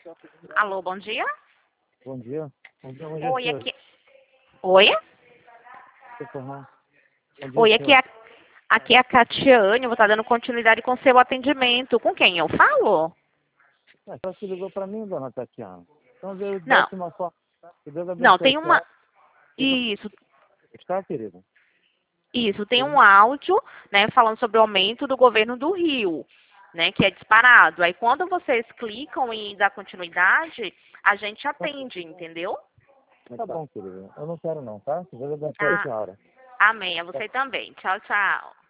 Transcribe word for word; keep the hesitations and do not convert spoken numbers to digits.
Alô, bom dia? Bom dia. Bom dia, bom dia, Oi, senhor. aqui... Oi? Bom dia, Oi, aqui é, senhor. a... aqui é a Catiane, eu vou estar dando continuidade com o seu atendimento. Com quem eu falo? É, só se ligou para mim, dona Tatiana. Então, Deus, da Não, última forma, que Deus não, abençoe tem a uma... senhora. Isso, Está, querida? isso, tem Sim. um áudio, né, falando sobre o aumento do governo do Rio, né, que é disparado. Aí quando vocês clicam em dar continuidade, a gente atende, entendeu? Tá bom, querida. Eu não quero não, tá? Que Deus abençoe a Ah, senhora. amém. A você também. Tchau, tchau.